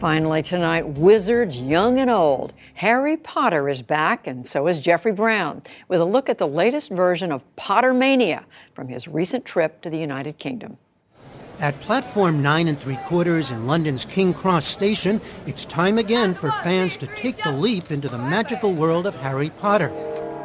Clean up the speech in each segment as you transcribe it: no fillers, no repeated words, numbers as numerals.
Finally tonight, wizards young and old. Harry Potter is back, and so is Jeffrey Brown, with a look at the latest version of Pottermania from his recent trip to the United Kingdom. At platform 9 3/4 in London's King Cross station, it's time again for fans to take the leap into the magical world of Harry Potter.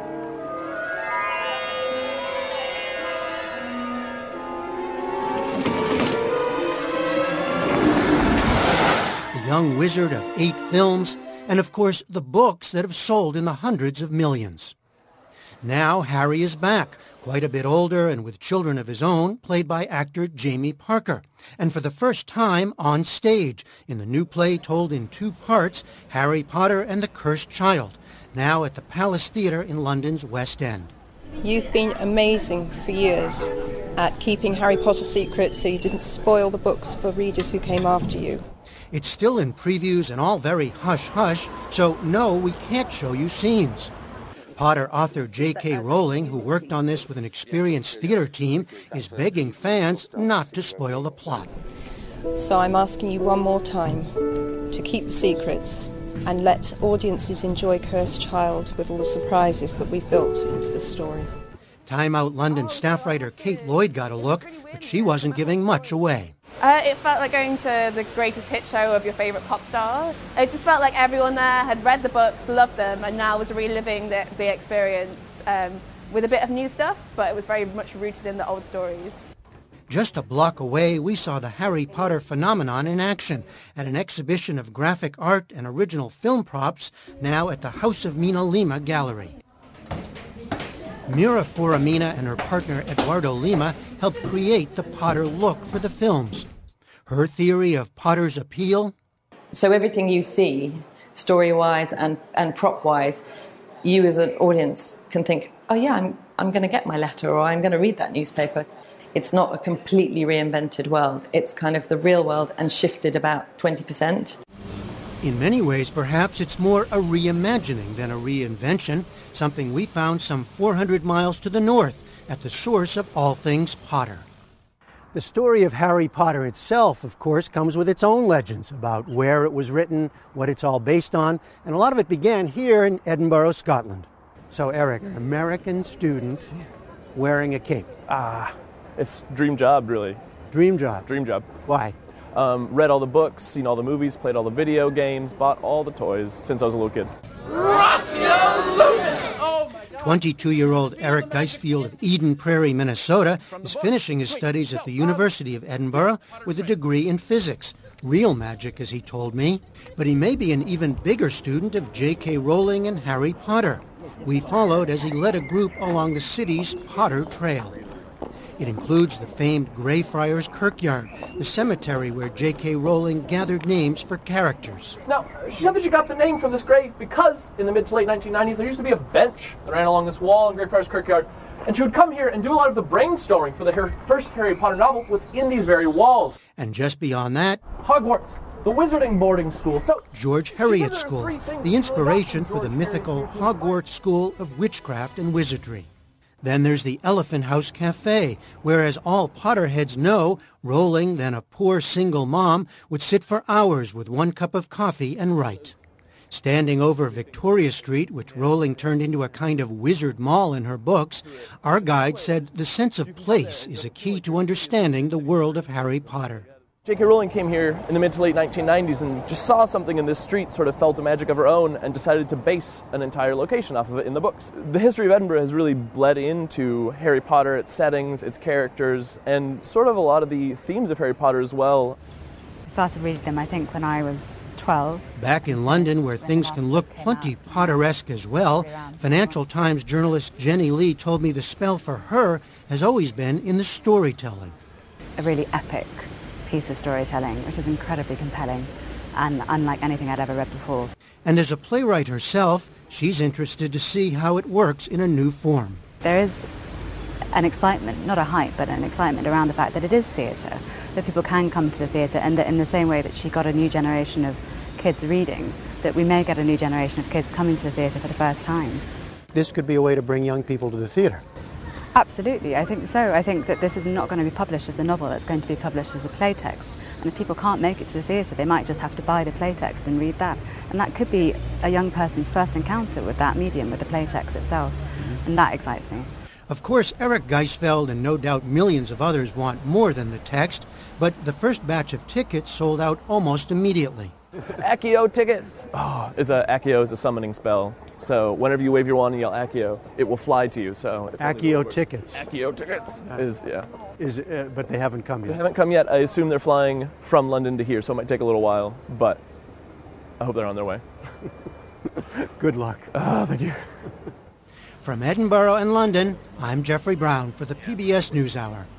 Young wizard of 8 films, and of course the books that have sold in the hundreds of millions. Now Harry is back, quite a bit older and with children of his own, played by actor Jamie Parker. And for the first time on stage, in the new play told in 2 parts, Harry Potter and the Cursed Child, now at the Palace Theatre in London's West End. You've been amazing for years at keeping Harry Potter secrets so you didn't spoil the books for readers who came after you. It's still in previews and all very hush-hush, so no, we can't show you scenes. Potter author J.K. Rowling, who worked on this with an experienced theater team, is begging fans not to spoil the plot. So I'm asking you one more time to keep the secrets and let audiences enjoy Cursed Child with all the surprises that we've built into the story. Time Out London staff writer Kate Lloyd got a look, but she wasn't giving much away. It felt like going to the greatest hit show of your favourite pop star. It just felt like everyone there had read the books, loved them, and now was reliving the experience with a bit of new stuff, but it was very much rooted in the old stories. Just a block away, we saw the Harry Potter phenomenon in action at an exhibition of graphic art and original film props, now at the House of Mina Lima Gallery. Mira Foramina and her partner Eduardo Lima helped create the Potter look for the films. Her theory of Potter's appeal? So everything you see, story-wise and prop-wise, you as an audience can think, oh yeah, I'm going to get my letter or I'm going to read that newspaper. It's not a completely reinvented world. It's kind of the real world and shifted about 20%. In many ways, perhaps it's more a reimagining than a reinvention, something we found some 400 miles to the north at the source of all things Potter. The story of Harry Potter itself, of course, comes with its own legends about where it was written, what it's all based on, and a lot of it began here in Edinburgh, Scotland. So, Eric, an American student wearing a cape. It's dream job, really. Dream job? Dream job. Why? Read all the books, seen all the movies, played all the video games, bought all the toys since I was a little kid. 22-year-old Eric Geisfield of Eden Prairie, Minnesota, is finishing his studies at the University of Edinburgh with a degree in physics. Real magic, as he told me. But he may be an even bigger student of J.K. Rowling and Harry Potter. We followed as he led a group along the city's Potter Trail. It includes the famed Greyfriars Kirkyard, the cemetery where J.K. Rowling gathered names for characters. Now, she said that she got the name from this grave because in the mid to late 1990s there used to be a bench that ran along this wall in Greyfriars Kirkyard, and she would come here and do a lot of the brainstorming for the first Harry Potter novel within these very walls. And just beyond that, Hogwarts, the wizarding boarding school. So George Heriot School, the inspiration for the mythical Hogwarts School of Witchcraft and Wizardry. Then there's the Elephant House Cafe, where, as all Potterheads know, Rowling, then a poor single mom, would sit for hours with 1 cup of coffee and write. Standing over Victoria Street, which Rowling turned into a kind of wizard mall in her books, our guide said the sense of place is a key to understanding the world of Harry Potter. J.K. Rowling came here in the mid to late 1990s and just saw something in this street, sort of felt a magic of her own, and decided to base an entire location off of it in the books. The history of Edinburgh has really bled into Harry Potter, its settings, its characters, and sort of a lot of the themes of Harry Potter as well. I started reading them, I think, when I was 12. Back in London, where things can look plenty Potteresque as well, Financial Times journalist Jenny Lee told me the spell for her has always been in the storytelling. A really epic piece of storytelling, which is incredibly compelling and unlike anything I'd ever read before. And as a playwright herself, she's interested to see how it works in a new form. There is an excitement, not a hype, but an excitement around the fact that it is theatre, that people can come to the theatre, and that in the same way that she got a new generation of kids reading, that we may get a new generation of kids coming to the theatre for the first time. This could be a way to bring young people to the theatre. Absolutely, I think so. I think that this is not going to be published as a novel, it's going to be published as a play text. And if people can't make it to the theatre, they might just have to buy the playtext and read that. And that could be a young person's first encounter with that medium, with the playtext itself. And that excites me. Of course, Eric Geisfeld and no doubt millions of others want more than the text, but the first batch of tickets sold out almost immediately. Accio tickets! Accio is a summoning spell. So whenever you wave your wand and yell Accio, it will fly to you. So Accio tickets. Accio tickets But they haven't come yet. They haven't come yet. I assume they're flying from London to here, so it might take a little while, but I hope they're on their way. Good luck. Thank you. From Edinburgh and London, I'm Jeffrey Brown for the PBS NewsHour.